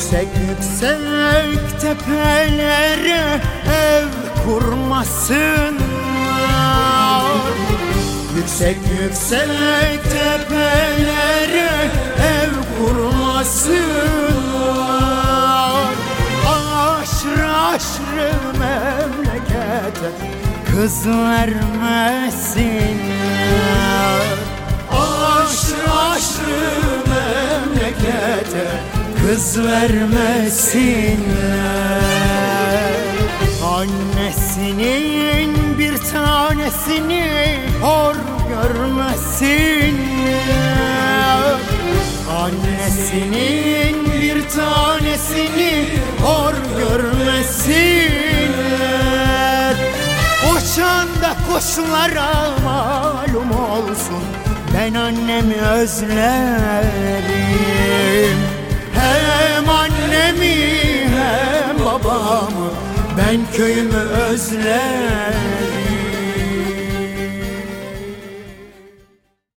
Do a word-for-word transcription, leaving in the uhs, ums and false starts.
Yüksek yüksek tepelere ev kurmasınlar. Yüksek yüksek tepelere ev kurmasınlar. Aşrı aşrı memlekete kız vermesinler. Aşrı aşrı memlekete kız vermesinler. Annesinin bir tanesini hor görmesinler. Annesinin bir tanesini hor görmesinler. Uçan da kuşlara malum olsun, ben annemi özlerim. Hem annemi hem babamı, ben köyümü özlerim.